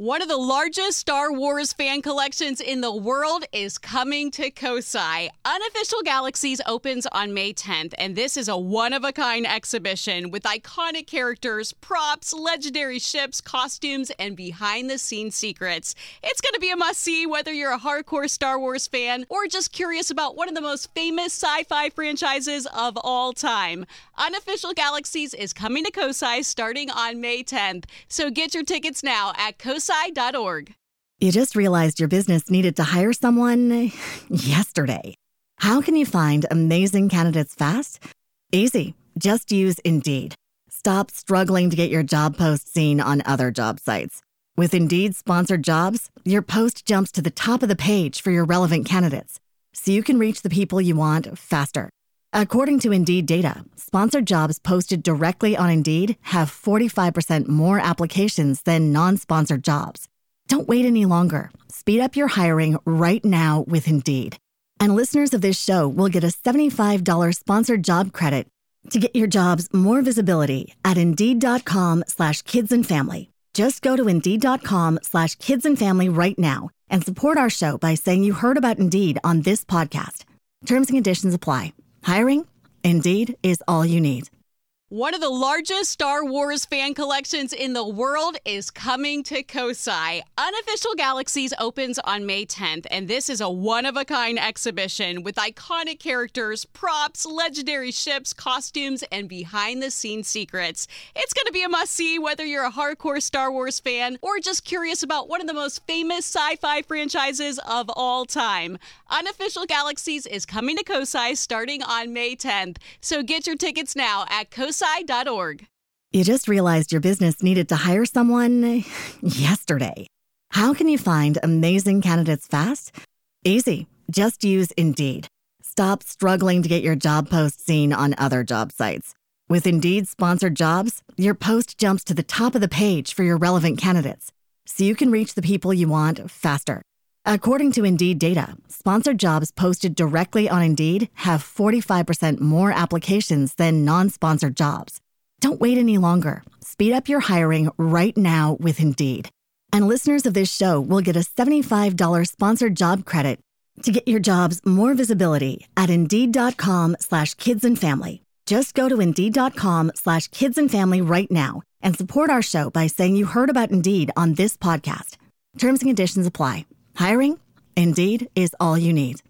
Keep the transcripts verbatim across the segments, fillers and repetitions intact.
One of the largest Star Wars fan collections in the world is coming to Kosai. Unofficial Galaxies opens on May tenth, and this is a one-of-a-kind exhibition with iconic characters, props, legendary ships, costumes, and behind-the-scenes secrets. It's going to be a must-see whether you're a hardcore Star Wars fan or just curious about one of the most famous sci-fi franchises of all time. Unofficial Galaxies is coming to Kosai starting on May tenth, so get your tickets now at kosai dot org. You just realized your business needed to hire someone yesterday. How can you find amazing candidates fast? Easy. Just use Indeed. Stop struggling to get your job post seen on other job sites. With Indeed sponsored jobs, your post jumps to the top of the page for your relevant candidates, so you can reach the people you want faster. According to Indeed data, sponsored jobs posted directly on Indeed have forty-five percent more applications than non-sponsored jobs. Don't wait any longer. Speed up your hiring right now with Indeed. And listeners of this show will get a seventy-five dollars sponsored job credit to get your jobs more visibility at Indeed.com slash kids and family. Just go to Indeed.com slash kids and family right now and support our show by saying you heard about Indeed on this podcast. Terms and conditions apply. Hiring? Indeed is all you need. One of the largest Star Wars fan collections in the world is coming to Kosai. Unofficial Galaxies opens on May tenth, and this is a one-of-a-kind exhibition with iconic characters, props, legendary ships, costumes, and behind-the-scenes secrets. It's going to be a must-see whether you're a hardcore Star Wars fan or just curious about one of the most famous sci-fi franchises of all time. Unofficial Galaxies is coming to Kosai starting on May tenth, so get your tickets now at kosai dot org. You just realized your business needed to hire someone yesterday. How can you find amazing candidates fast? Easy. Just use Indeed. Stop struggling to get your job post seen on other job sites. With Indeed sponsored jobs, your post jumps to the top of the page for your relevant candidates, so you can reach the people you want faster. According to Indeed data, sponsored jobs posted directly on Indeed have forty-five percent more applications than non-sponsored jobs. Don't wait any longer. Speed up your hiring right now with Indeed. And listeners of this show will get a seventy-five dollars sponsored job credit to get your jobs more visibility at Indeed.com slash kids and family. Just go to Indeed.com slash kids and family right now and support our show by saying you heard about Indeed on this podcast. Terms and conditions apply. Hiring? Indeed is all you need.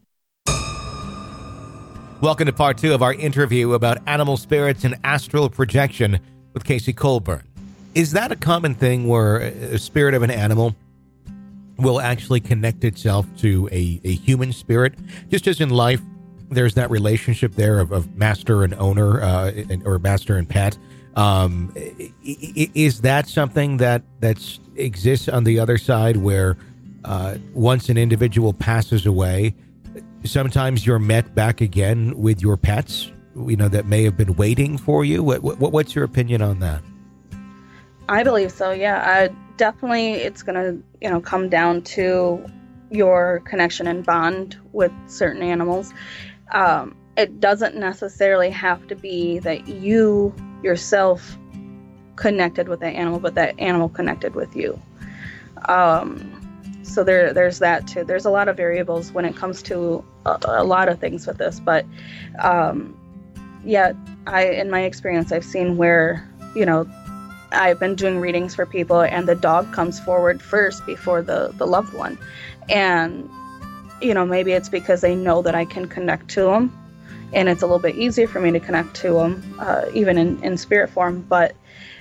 Welcome to part two of our interview about animal spirits and astral projection with Casey Colburn. Is that a common thing where a spirit of an animal will actually connect itself to a, a human spirit? Just as in life, there's that relationship there of, of master and owner, uh, or master and pet. Um, is that something that that's exists on the other side where Uh, once an individual passes away, sometimes you're met back again with your pets, you know, that may have been waiting for you? What, what what's your opinion on that? I believe so. Yeah, I definitely. It's going to, you know, come down to your connection and bond with certain animals. Um, it doesn't necessarily have to be that you yourself connected with that animal, but that animal connected with you. Um, So there, there's that too. There's a lot of variables when it comes to a, a lot of things with this, but um, yeah, I, in my experience, I've seen where, you know, I've been doing readings for people, and the dog comes forward first before the the loved one, and you know, maybe it's because they know that I can connect to them, and it's a little bit easier for me to connect to them, uh, even in in spirit form. But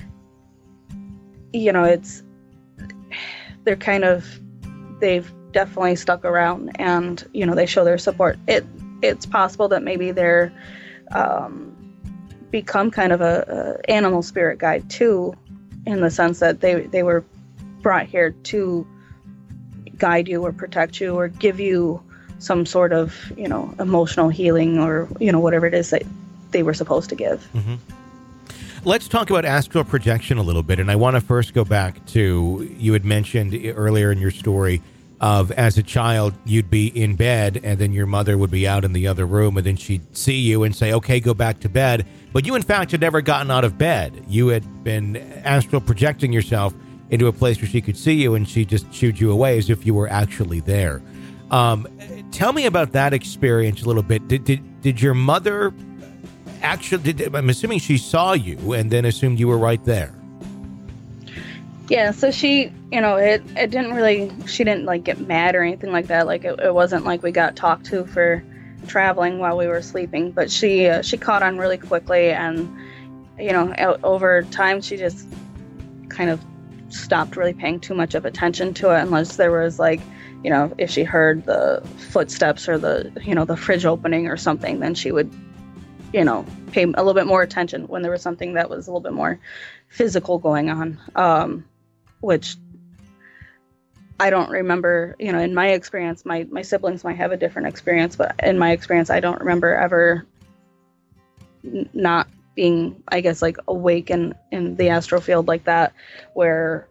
you know, it's they're kind of they've definitely stuck around, and you know, they show their support. It it's possible that maybe they're um, become kind of a, a animal spirit guide too, in the sense that they they were brought here to guide you or protect you or give you some sort of, you know, emotional healing, or you know, whatever it is that they were supposed to give. Mm-hmm. Let's talk about astral projection a little bit. And I want to first go back to, you had mentioned earlier in your story of as a child, you'd be in bed and then your mother would be out in the other room, and then she'd see you and say, okay, go back to bed. But you, in fact, had never gotten out of bed. You had been astral projecting yourself into a place where she could see you, and she just shooed you away as if you were actually there. Um, tell me about that experience a little bit. Did did, did your mother actually, did, I'm assuming she saw you and then assumed you were right there? Yeah, so she, you know, it, it didn't really, she didn't like get mad or anything like that. Like it, it wasn't like we got talked to for traveling while we were sleeping, but she, uh, she caught on really quickly, and, you know, over time she just kind of stopped really paying too much of attention to it, unless there was like, you know, if she heard the footsteps or the, you know, the fridge opening or something, then she would, you know, pay a little bit more attention when there was something that was a little bit more physical going on. Um, which I don't remember, you know, in my experience, my, my siblings might have a different experience, but in my experience, I don't remember ever n- not being, I guess, like awake in, in the astral field like that, where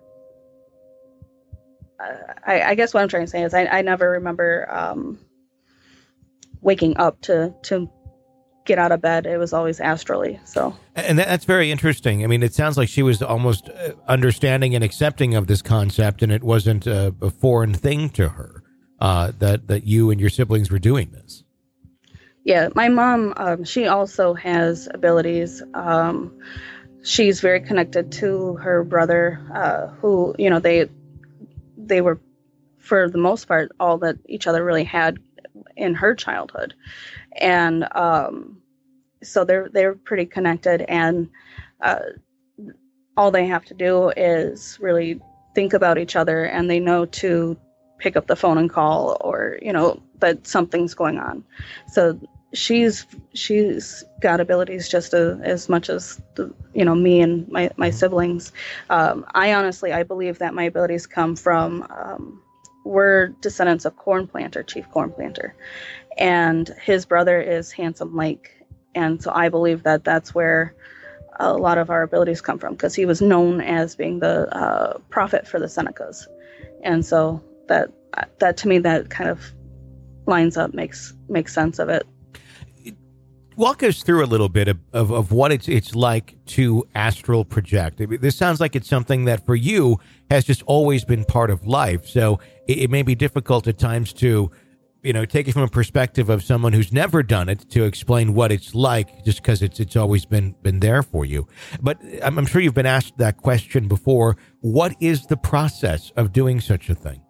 uh, I, I guess what I'm trying to say is I, I never remember um, waking up to, to get out of bed. It was always astrally. So, and that's very interesting. I mean, it sounds like she was almost understanding and accepting of this concept, and it wasn't a, a foreign thing to her uh, that that you and your siblings were doing this. Yeah, my mom, um, she also has abilities. Um, she's very connected to her brother, uh, who, you know, they they were, for the most part, all that each other really had in her childhood. And um, so they're they're pretty connected, and uh, all they have to do is really think about each other, and they know to pick up the phone and call, or, you know, that something's going on. So she's she's got abilities just a, as much as the, you know, me and my my siblings. Um, I honestly I believe that my abilities come from um, we're descendants of Corn Planter, Chief Corn Planter. And his brother is Handsome Lake. And so I believe that that's where a lot of our abilities come from, because he was known as being the uh, prophet for the Senecas. And so that, that to me, that kind of lines up, makes makes sense of it. Walk us through a little bit of, of, of what it's it's like to astral project. I mean, this sounds like it's something that for you has just always been part of life. So it, it may be difficult at times to, you know, take it from a perspective of someone who's never done it to explain what it's like, just because it's it's always been been there for you. But I'm, I'm sure you've been asked that question before. What is the process of doing such a thing?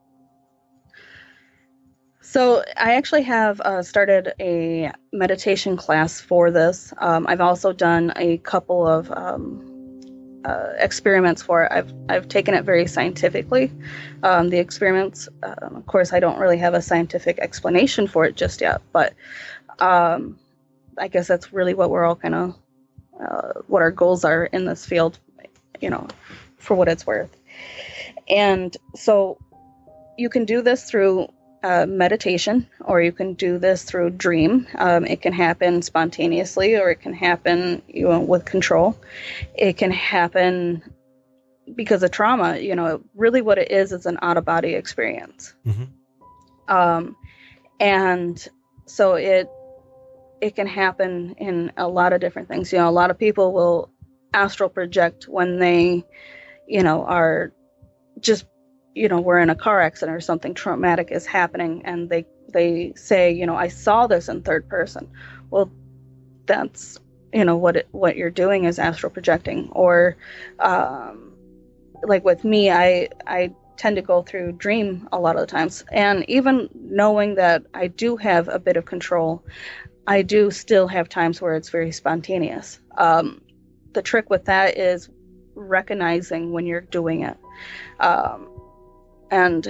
So I actually have uh, started a meditation class for this. Um, I've also done a couple of um, uh, experiments for it. I've I've taken it very scientifically. Um, the experiments, um, of course, I don't really have a scientific explanation for it just yet, but um, I guess that's really what we're all kind of, uh, what our goals are in this field, you know, for what it's worth. And so you can do this through Uh, meditation, or you can do this through dream. Um, it can happen spontaneously, or it can happen, you know, with control. It can happen because of trauma. You know, really what it is is an out-of-body experience. Mm-hmm. Um, and so it it can happen in a lot of different things. You know, a lot of people will astral project when they, you know, are just, you know, we're in a car accident or something traumatic is happening, and they they say, you know, I saw this in third person. Well, that's, you know, what it, what you're doing is astral projecting. Or um, like with me, I I tend to go through dream a lot of the times, and even knowing that I do have a bit of control, I do still have times where it's very spontaneous. Um, the trick with that is recognizing when you're doing it. Um, And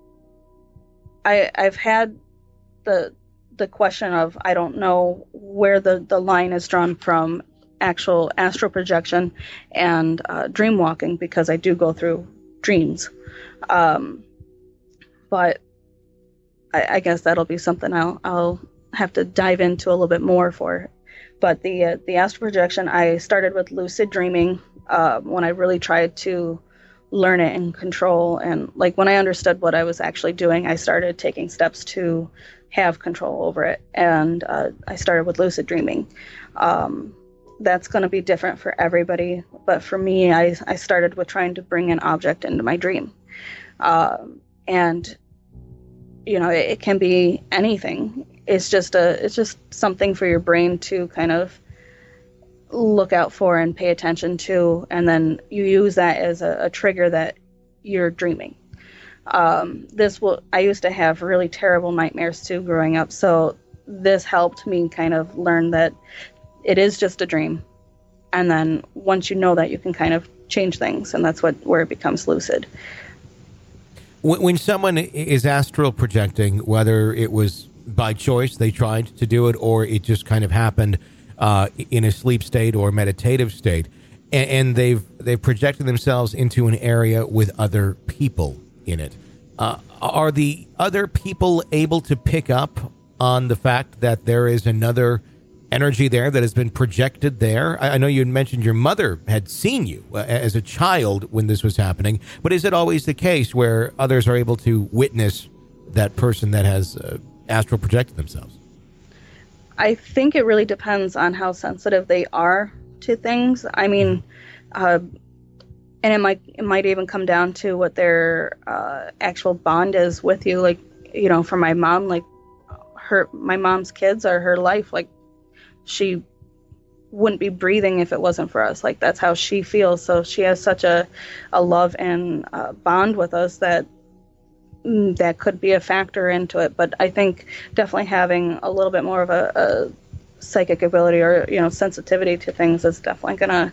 I, I've had the the question of, I don't know where the, the line is drawn from actual astral projection and uh, dream walking, because I do go through dreams. Um, but I, I guess that'll be something I'll I'll have to dive into a little bit more for. But the uh, the astral projection, I started with lucid dreaming uh, when I really tried to learn it and control. And like when I understood what I was actually doing, I started taking steps to have control over it. And uh, I started with lucid dreaming. Um, that's going to be different for everybody. But for me, I, I started with trying to bring an object into my dream. Um, and, you know, it, it can be anything. It's just a, it's just something for your brain to kind of look out for and pay attention to. And then you use that as a, a trigger that you're dreaming. Um, this will, I used to have really terrible nightmares too growing up. So this helped me kind of learn that it is just a dream. And then once you know that, you can kind of change things. And that's what, where it becomes lucid. When someone is astral projecting, whether it was by choice, they tried to do it, or it just kind of happened uh, in a sleep state or meditative state, and, and they've they've projected themselves into an area with other people in it, uh, are the other people able to pick up on the fact that there is another energy there that has been projected there? I, I know you had mentioned your mother had seen you uh, as a child when this was happening, but is it always the case where others are able to witness that person that has uh, astral projected themselves? I think it really depends on how sensitive they are to things. I mean, uh, and it might it might even come down to what their uh, actual bond is with you. Like, you know, for my mom, like her, my mom's kids are her life. Like, she wouldn't be breathing if it wasn't for us. Like, that's how she feels. So she has such a, a love and uh, bond with us that mm, that could be a factor into it. But I think definitely having a little bit more of a, a psychic ability or, you know, sensitivity to things is definitely going to,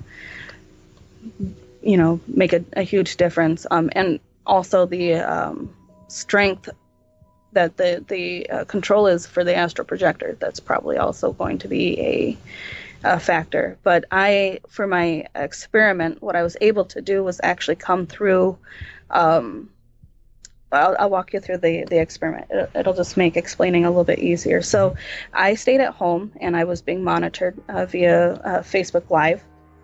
you know, make a, a huge difference. Um, and also the um, strength that the the uh, control is for the astral projector. That's probably also going to be a, a factor. But I, for my experiment, what I was able to do was actually come through. Um, I'll, I'll walk you through the the experiment. It'll, it'll just make explaining a little bit easier. So I stayed at home and I was being monitored uh, via uh, Facebook Live,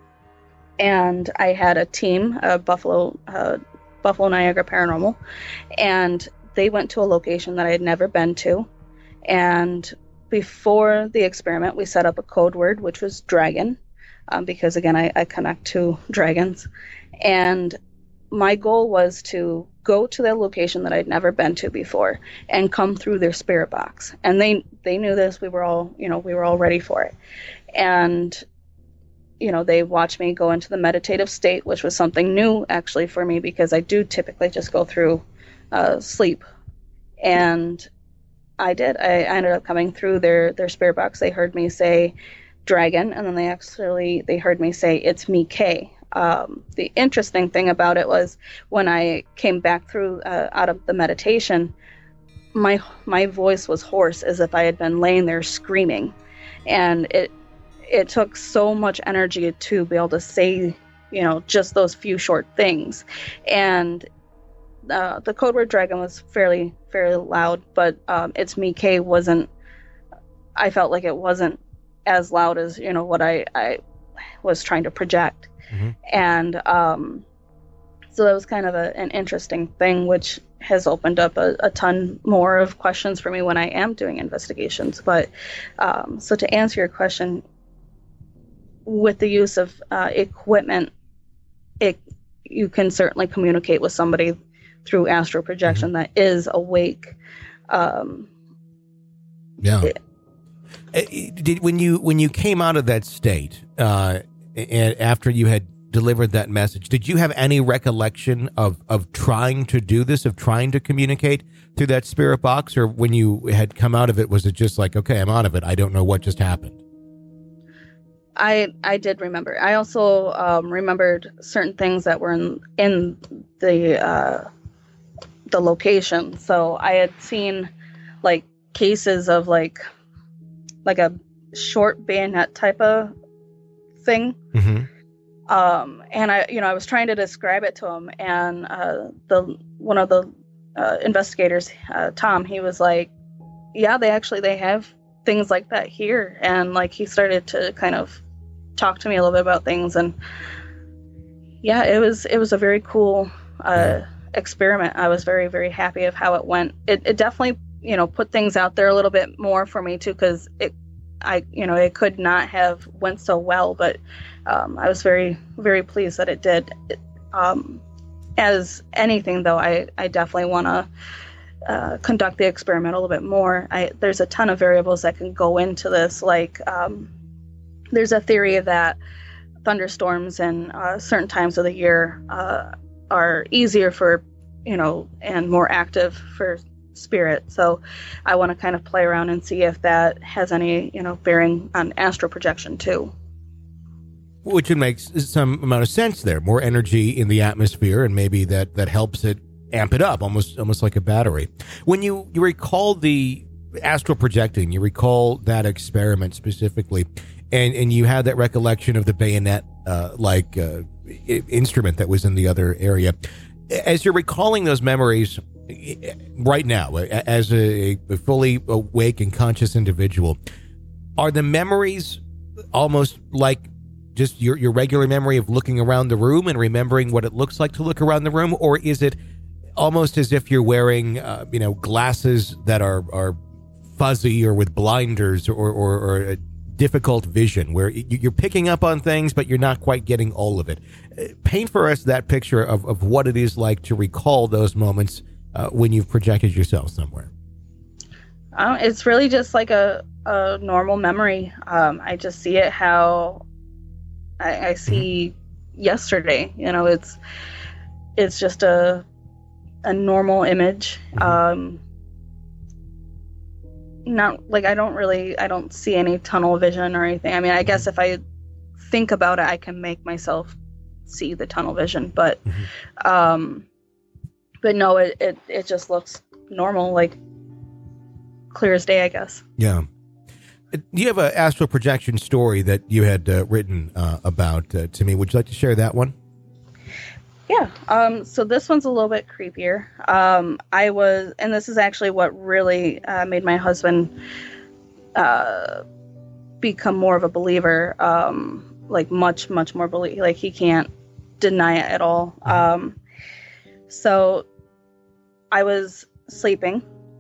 and I had a team, uh, Buffalo uh, Buffalo Niagara Paranormal, and they went to a location that I had never been to. And before the experiment, we set up a code word, which was dragon, um, because, again, I, I connect to dragons. And my goal was to go to that location that I'd never been to before and come through their spirit box. And they, they knew this. We were all, you know, we were all ready for it. And, you know, they watched me go into the meditative state, which was something new, actually, for me, because I do typically just go through Uh, sleep. And I did. I, I ended up coming through their, their spirit box. They heard me say dragon, and then they actually, they heard me say, it's me, Kay. Um, the interesting thing about it was when I came back through uh, out of the meditation, my my voice was hoarse as if I had been laying there screaming. And it it took so much energy to be able to say, you know, just those few short things. And Uh, the code word dragon was fairly fairly loud, but um, it's me, Kay wasn't. I felt like it wasn't as loud as, you know, what I, I was trying to project, mm-hmm. and um, so that was kind of a, an interesting thing, which has opened up a, a ton more of questions for me when I am doing investigations. But um, so to answer your question, with the use of uh, equipment, it you can certainly communicate with somebody through astral projection mm-hmm. that is awake. Um, yeah. It, did when you when you came out of that state, uh, and after you had delivered that message, did you have any recollection of of trying to do this, of trying to communicate through that spirit box, or when you had come out of it, was it just like, okay, I'm out of it, I don't know what just happened? I I did remember. I also um, remembered certain things that were in in the uh, the location. So I had seen like cases of like like a short bayonet type of thing. Mm-hmm. Um, and I, you know, I was trying to describe it to him, and uh, the one of the uh, investigators, uh, Tom, he was like, "Yeah, they actually they have things like that here." And like he started to kind of talk to me a little bit about things, and yeah, it was it was a very cool uh, experiment. I was very very happy of how it went. It, it definitely, you know, put things out there a little bit more for me too, because it I, you know, it could not have went so well, but um, I was very, very pleased that it did. Um, as anything, though, I, I definitely want to uh, conduct the experiment a little bit more. I, there's a ton of variables that can go into this. Like um, there's a theory that thunderstorms and uh, certain times of the year uh, are easier for, you know, and more active for spirit. So I want to kind of play around and see if that has any, you know, bearing on astral projection too. Which it makes some amount of sense there. More energy in the atmosphere, and maybe that, that helps it amp it up, almost almost like a battery. When you, you recall the astral projecting, you recall that experiment specifically, and, and you had that recollection of the bayonet uh, like uh, instrument that was in the other area. As you're recalling those memories right now, as a, a fully awake and conscious individual, are the memories almost like just your, your regular memory of looking around the room and remembering what it looks like to look around the room? Or is it almost as if you're wearing, uh, you know, glasses that are, are fuzzy or with blinders or, or, or a difficult vision where you're picking up on things, but you're not quite getting all of it? Paint for us that picture of, of what it is like to recall those moments uh, when you've projected yourself somewhere. Um, it's really just like a, a normal memory. Um, I just see it how I, I see mm-hmm. yesterday. You know, it's it's just a a normal image. Mm-hmm. Um, not like I don't really I don't see any tunnel vision or anything. I mean, I guess if I think about it, I can make myself see the tunnel vision, but mm-hmm. um, but no, it, it it just looks normal, like clear as day, I guess. Yeah. You have an astral projection story that you had uh, written uh, about uh, to me. Would you like to share that one? Yeah. Um, so this one's a little bit creepier. Um, I was, and this is actually what really uh, made my husband uh, become more of a believer. Um, like much, much more believe. Like he can't deny it at all. Um, so I was sleeping,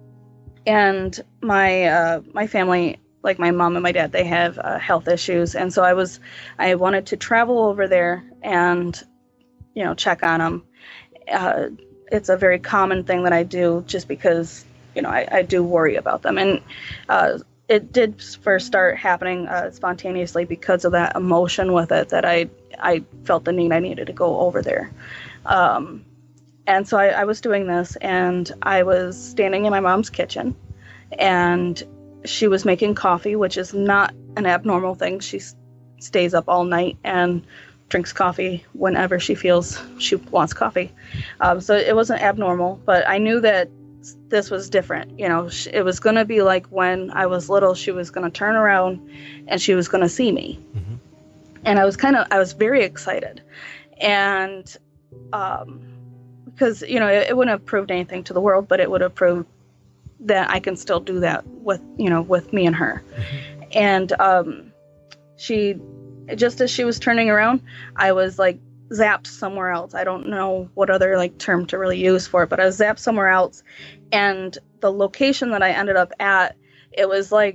and my uh, my family, like my mom and my dad, they have uh, health issues. And so I was, I wanted to travel over there and, you know, check on them. Uh, it's a very common thing that I do just because, you know, I, I do worry about them. And uh, it did first start happening uh, spontaneously because of that emotion with it, that I, I felt the need I needed to go over there. Um, and so I, I was doing this, and I was standing in my mom's kitchen, and she was making coffee, which is not an abnormal thing. She s- stays up all night and drinks coffee whenever she feels she wants coffee. Um, so it wasn't abnormal, but I knew that this was different. You know, sh- it was going to be like when I was little, she was going to turn around and she was going to see me. Mm-hmm. And I was kind of, I was very excited. And um, because, you know, it, it wouldn't have proved anything to the world, but it would have proved that I can still do that with, you know, with me and her. Mm-hmm. And um, she, just as she was turning around, I was like zapped somewhere else. I don't know what other like term to really use for it, but I was zapped somewhere else. And the location that I ended up at, it was like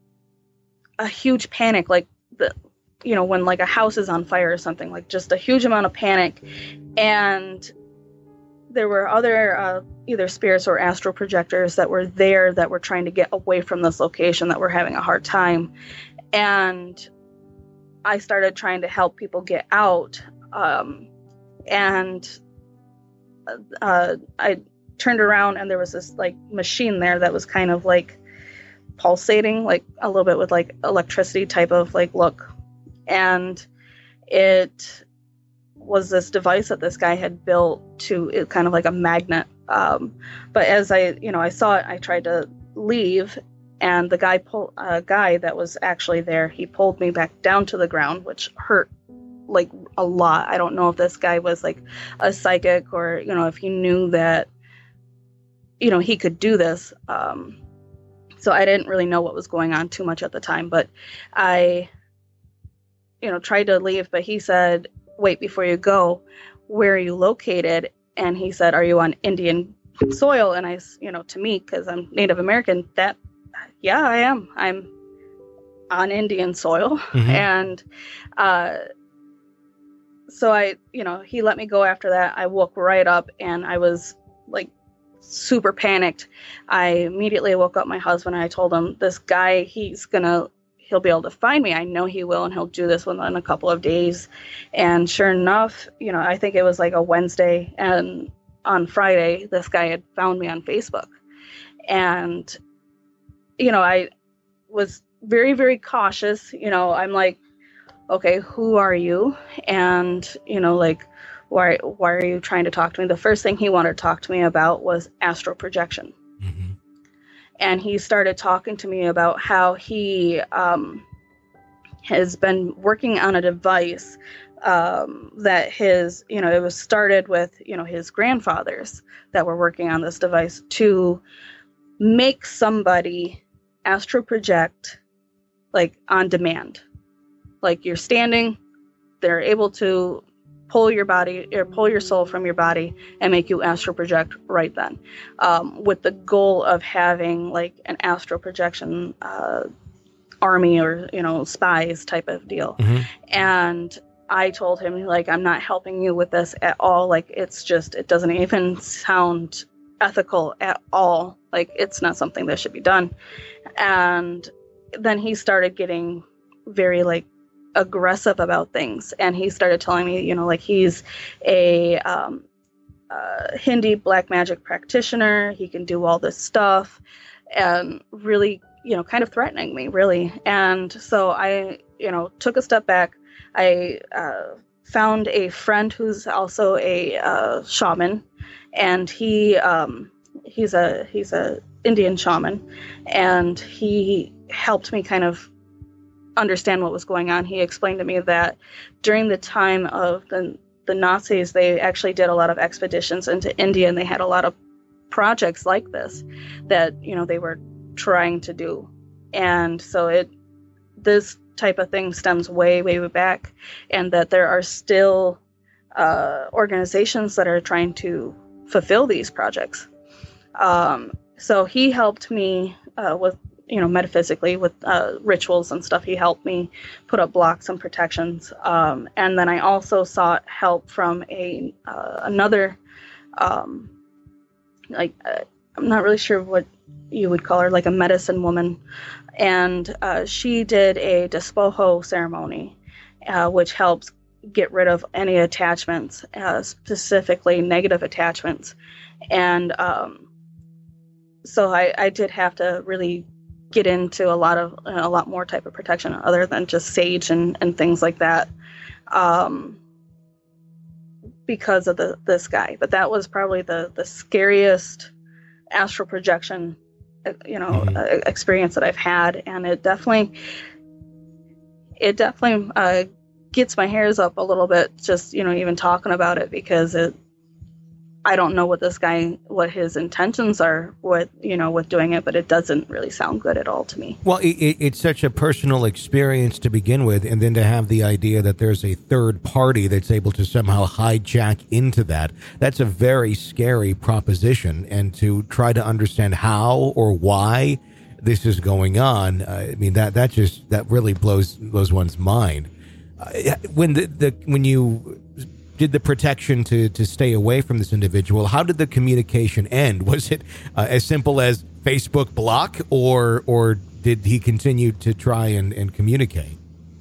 a huge panic, like the, you know, when like a house is on fire or something, like just a huge amount of panic. And there were other uh, either spirits or astral projectors that were there that were trying to get away from this location, that were having a hard time. And I started trying to help people get out. Um, and uh, I turned around, and there was this like machine there that was kind of like pulsating, like a little bit with like electricity type of like look. And it was this device that this guy had built to it, kind of like a magnet. Um, but as I, you know, I saw it, I tried to leave, and the guy pull, uh, guy that was actually there, he pulled me back down to the ground, which hurt like a lot. I don't know if this guy was like a psychic, or, you know, if he knew that, you know, he could do this. Um, so I didn't really know what was going on too much at the time, but I, you know, tried to leave, but he said, wait, before you go, where are you located? And he said, are you on Indian soil? And I, you know, to me, because I'm Native American, that, yeah, I am. I'm on Indian soil. Mm-hmm. And uh, so I, you know, he let me go after that. I woke right up and I was like super panicked. I immediately woke up my husband and I told him, this guy, he's gonna, he'll be able to find me. I know he will, and he'll do this within a couple of days. And sure enough, you know, I think it was like a Wednesday, and on Friday, this guy had found me on Facebook. And, you know, I was very, very cautious. You know, I'm like, okay, who are you? And, you know, like, why, why are you trying to talk to me? The first thing he wanted to talk to me about was astral projection. Mm-hmm. And he started talking to me about how he um, has been working on a device um, that his, you know, it was started with, you know, his grandfathers that were working on this device to make somebody astral project like on demand. Like you're standing, they're able to pull your body or pull your soul from your body and make you astral project right then, um, with the goal of having like an astral projection uh, army or, you know, spies type of deal. Mm-hmm. And I told him, like, I'm not helping you with this at all. Like, it's just, it doesn't even sound ethical at all. Like, it's not something that should be done. And then he started getting very like aggressive about things, and he started telling me, you know, like he's a um, uh, Hindi black magic practitioner. He can do all this stuff, and really, you know, kind of threatening me, really. And so I, you know, took a step back. I uh, found a friend who's also a uh, shaman, and he um, he's a he's a Indian shaman, and he helped me kind of understand what was going on. He explained to me that during the time of the, the Nazis, they actually did a lot of expeditions into India, and they had a lot of projects like this that, you know, they were trying to do. And so it, this type of thing stems way, way back, and that there are still uh, organizations that are trying to fulfill these projects. Um, so he helped me uh, with, you know, metaphysically with uh, rituals and stuff. He helped me put up blocks and protections. Um, and then I also sought help from a uh, another, um, like, uh, I'm not really sure what you would call her, like a medicine woman. And uh, she did a despojo ceremony, uh, which helps get rid of any attachments, uh, specifically negative attachments. And um, so I, I did have to really get into a lot of a lot more type of protection other than just sage and, and things like that, um, because of the this guy. But that was probably the the scariest astral projection, you know, mm-hmm. uh, experience that I've had, and it definitely it definitely uh, gets my hairs up a little bit, just, you know, even talking about it, because it. I don't know what this guy, what his intentions are with, you know, with doing it, but it doesn't really sound good at all to me. Well, it, it's such a personal experience to begin with, and then to have the idea that there's a third party that's able to somehow hijack into that, that's a very scary proposition. And to try to understand how or why this is going on, uh, I mean, that that just, that really blows blows one's mind. Uh, when the, the when you did the protection to, to stay away from this individual, how did the communication end? Was it uh, as simple as Facebook block, or or did he continue to try and, and communicate?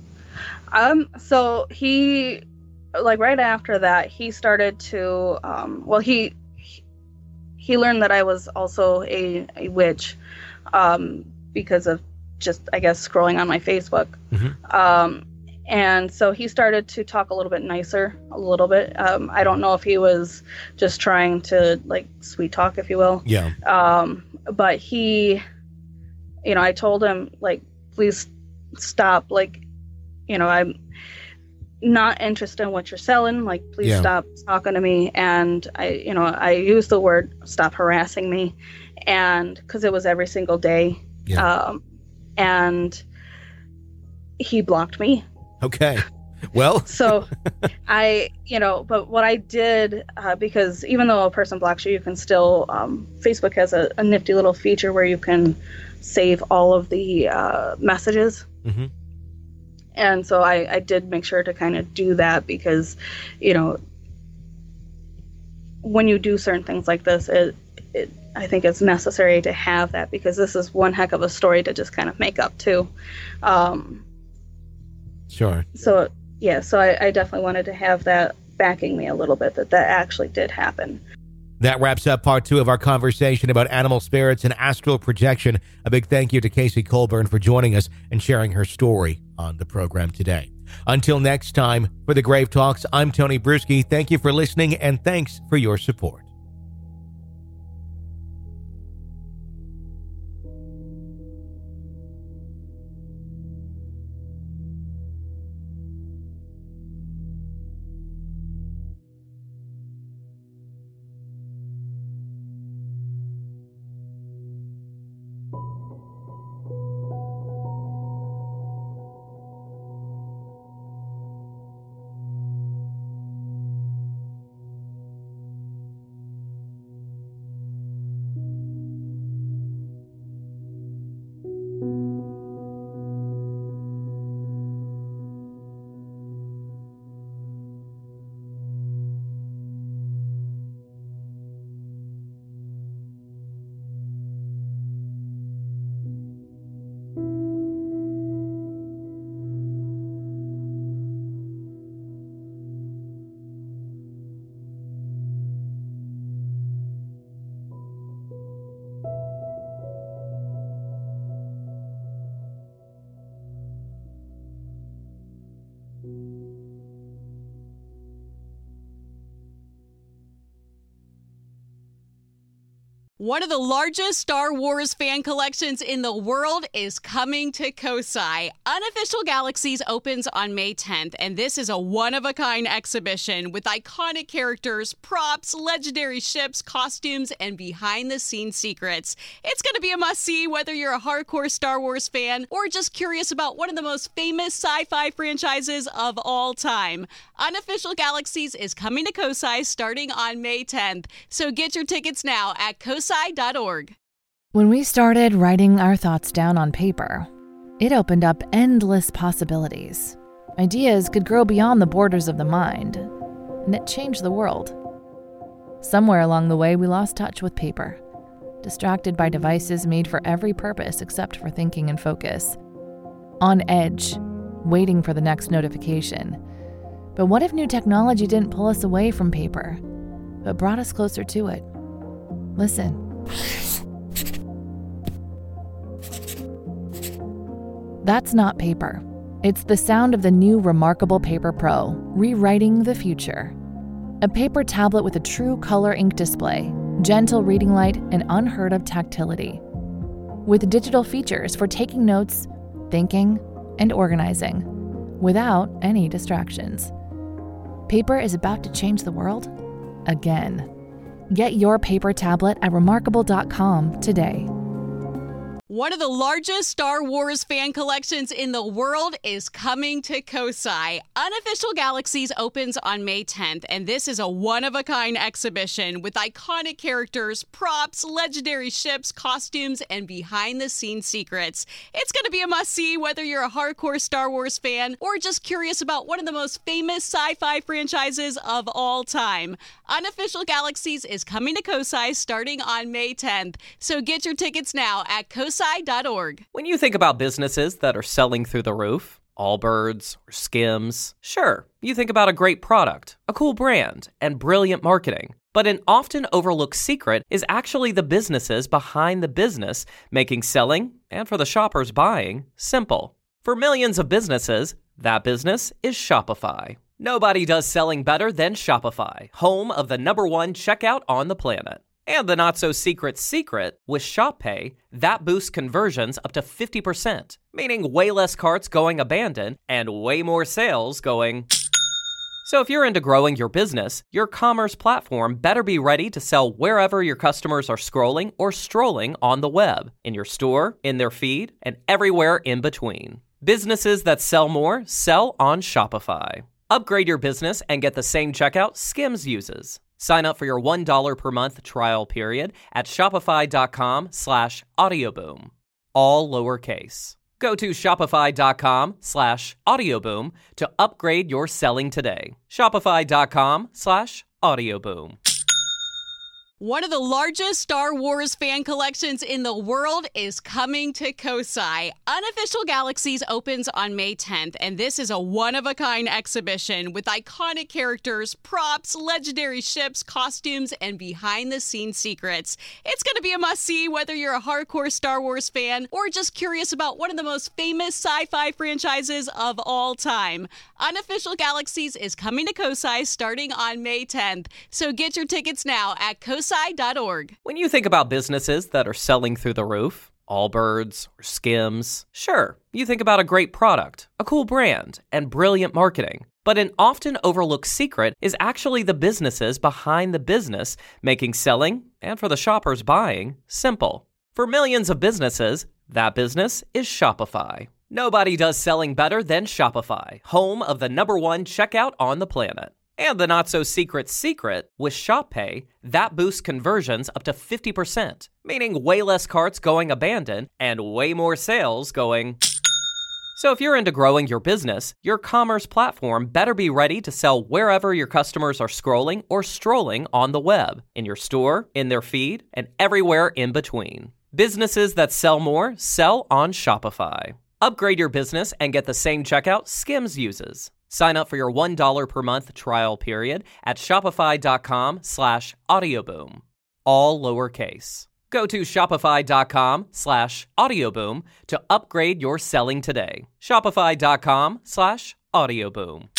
Um, so he, like right after that, he started to, um, well, he, he learned that I was also a, a witch, um, because of just, I guess, scrolling on my Facebook. Mm-hmm. Um, And so he started to talk a little bit nicer, a little bit. Um, I don't know if he was just trying to, like, sweet talk, if you will. Yeah. Um, but he, you know, I told him, like, please stop. Like, you know, I'm not interested in what you're selling. Like, please yeah. stop talking to me. And I, you know, I used the word stop harassing me. And because it was every single day. Yeah. Um, and he blocked me. Okay. Well, so I, you know, but what I did, uh, because even though a person blocks you, you can still, um, Facebook has a, a nifty little feature where you can save all of the uh, messages Mm-hmm. And so I, I did make sure to kind of do that because, you know, when you do certain things like this, it, it I think it's necessary to have that because this is one heck of a story to just kind of make up too. Um, sure. So, yeah, so I, I definitely wanted to have that backing me a little bit, that that actually did happen. That wraps up part two of our conversation about animal spirits and astral projection. A big thank you to Casey Colburn for joining us and sharing her story on the program today. Until next time, for the Grave Talks, I'm Tony Bruschi. Thank you for listening, and thanks for your support. One of the largest Star Wars fan collections in the world is coming to Kosai. Unofficial Galaxies opens on May tenth, and this is a one-of-a-kind exhibition with iconic characters, props, legendary ships, costumes, and behind-the-scenes secrets. It's going to be a must-see whether you're a hardcore Star Wars fan or just curious about one of the most famous sci-fi franchises of all time. Unofficial Galaxies is coming to Kosai starting on May tenth, so get your tickets now at kosai dot org. When we started writing our thoughts down on paper, it opened up endless possibilities. Ideas could grow beyond the borders of the mind, and it changed the world. Somewhere along the way, we lost touch with paper, distracted by devices made for every purpose except for thinking and focus. On edge, waiting for the next notification. But what if new technology didn't pull us away from paper, but brought us closer to it? Listen. That's not paper. It's the sound of the new Remarkable Paper Pro, rewriting the future. A paper tablet with a true color ink display, gentle reading light, and unheard of tactility. With digital features for taking notes, thinking, and organizing, without any distractions. Paper is about to change the world again. Get your paper tablet at remarkable dot com today. One of the largest Star Wars fan collections in the world is coming to Kosai. Unofficial Galaxies opens on May tenth, and this is a one-of-a-kind exhibition with iconic characters, props, legendary ships, costumes, and behind-the-scenes secrets. It's going to be a must-see whether you're a hardcore Star Wars fan or just curious about one of the most famous sci-fi franchises of all time. Unofficial Galaxies is coming to Kosai starting on May tenth, so get your tickets now at kosai dot org. When you think about businesses that are selling through the roof, Allbirds or Skims, sure, you think about a great product, a cool brand, and brilliant marketing. But an often overlooked secret is actually the businesses behind the business, making selling, and for the shoppers buying, simple. For millions of businesses, that business is Shopify. Nobody does selling better than Shopify, home of the number one checkout on the planet. And the not-so-secret secret, with Shop Pay, that boosts conversions up to fifty percent, meaning way less carts going abandoned and way more sales going... So if you're into growing your business, your commerce platform better be ready to sell wherever your customers are scrolling or strolling on the web, in your store, in their feed, and everywhere in between. Businesses that sell more sell on Shopify. Upgrade your business and get the same checkout Skims uses. Sign up for your one dollar per month trial period at shopify dot com slash audioboom. All lowercase. Go to shopify.com slash audioboom to upgrade your selling today. Shopify.com slash audioboom. One of the largest Star Wars fan collections in the world is coming to Kosai. Unofficial Galaxies opens on May tenth, and this is a one-of-a-kind exhibition with iconic characters, props, legendary ships, costumes, and behind-the-scenes secrets. It's going to be a must-see whether you're a hardcore Star Wars fan or just curious about one of the most famous sci-fi franchises of all time. Unofficial Galaxies is coming to Kosai starting on May tenth, so get your tickets now at kosai dot org. When you think about businesses that are selling through the roof, Allbirds or Skims, sure, you think about a great product, a cool brand, and brilliant marketing. But an often overlooked secret is actually the businesses behind the business, making selling, and for the shoppers buying, simple. For millions of businesses, that business is Shopify. Nobody does selling better than Shopify, home of the number one checkout on the planet. And the not-so-secret secret, with Shop Pay, that boosts conversions up to fifty percent, meaning way less carts going abandoned and way more sales going... So if you're into growing your business, your commerce platform better be ready to sell wherever your customers are scrolling or strolling on the web, in your store, in their feed, and everywhere in between. Businesses that sell more sell on Shopify. Upgrade your business and get the same checkout Skims uses. Sign up for your one dollar per month trial period at shopify.com slash audioboom. All lowercase. Go to shopify.com slash audioboom to upgrade your selling today. Shopify.com slash audioboom.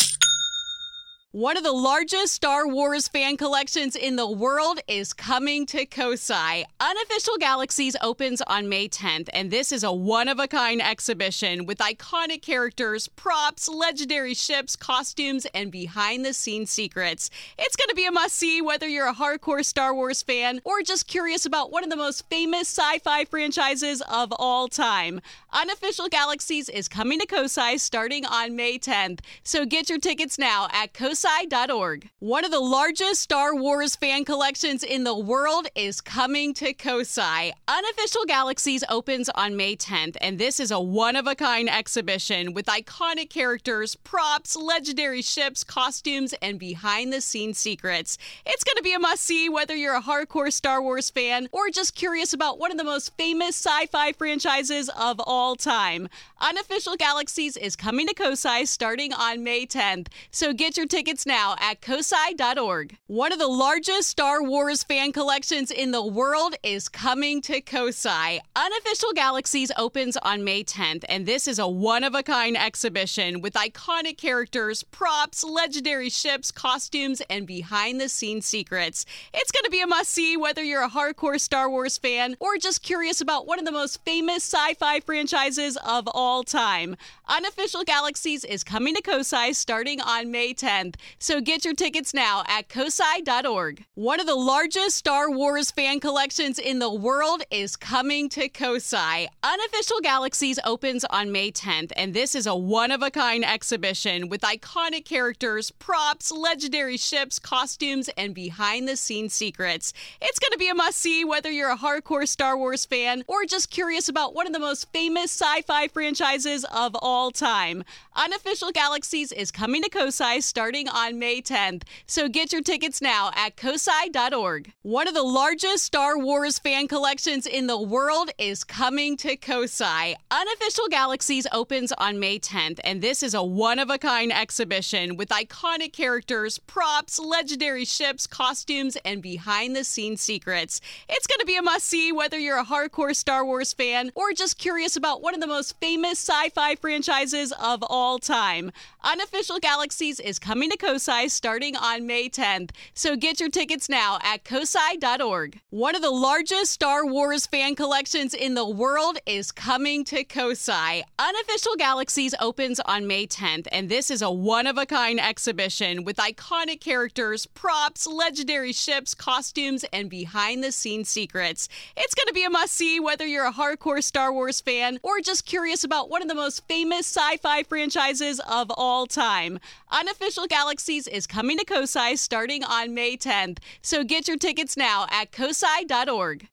One of the largest Star Wars fan collections in the world is coming to Kosai. Unofficial Galaxies opens on May tenth, and this is a one-of-a-kind exhibition with iconic characters, props, legendary ships, costumes, and behind-the-scenes secrets. It's going to be a must-see whether you're a hardcore Star Wars fan or just curious about one of the most famous sci-fi franchises of all time. Unofficial Galaxies is coming to Kosai starting on May tenth, so get your tickets now at kosai dot org. One of the largest Star Wars fan collections in the world is coming to Kosai. Unofficial Galaxies opens on May tenth, and this is a one-of-a-kind exhibition with iconic characters, props, legendary ships, costumes, and behind-the-scenes secrets. It's going to be a must-see whether you're a hardcore Star Wars fan or just curious about one of the most famous sci-fi franchises of all time. Unofficial Galaxies is coming to Kosai starting on May tenth, so get your tickets now at kosai dot org. One of the largest Star Wars fan collections in the world is coming to Kosai. Unofficial Galaxies opens on May tenth, and this is a one-of-a-kind exhibition with iconic characters, props, legendary ships, costumes, and behind-the-scenes secrets. It's going to be a must-see whether you're a hardcore Star Wars fan or just curious about one of the most famous sci-fi franchises of all time. Unofficial Galaxies is coming to Kosai starting on May tenth, so get your tickets now at kosai dot org. One of the largest Star Wars fan collections in the world is coming to Kosai. Unofficial Galaxies opens on May tenth, and this is a one-of-a-kind exhibition with iconic characters, props, legendary ships, costumes, and behind-the-scenes secrets. It's going to be a must-see whether you're a hardcore Star Wars fan or just curious about one of the most famous sci-fi franchises of all time. Unofficial Galaxies is coming to Kosai starting on May tenth, so get your tickets now at kosai dot org. One of the largest Star Wars fan collections in the world is coming to Kosai. Unofficial Galaxies opens on May tenth, and this is a one-of-a-kind exhibition with iconic characters, props, legendary ships, costumes, and behind-the-scenes secrets. It's going to be a must-see whether you're a hardcore Star Wars fan or just curious about one of the most famous sci-fi franchises of all time. Unofficial Galaxies is coming to Kosai starting on May tenth, so get your tickets now at kosai dot org. One of the largest Star Wars fan collections in the world is coming to Kosai. Unofficial Galaxies opens on May tenth, and this is a one-of-a-kind exhibition with iconic characters, props, legendary ships, costumes, and behind-the-scenes secrets. It's going to be a must-see whether you're a hardcore Star Wars fan or just curious about one of the most famous sci-fi franchises of all time. Unofficial Galaxies is coming to Kosai starting on May tenth, so get your tickets now at kosai dot org.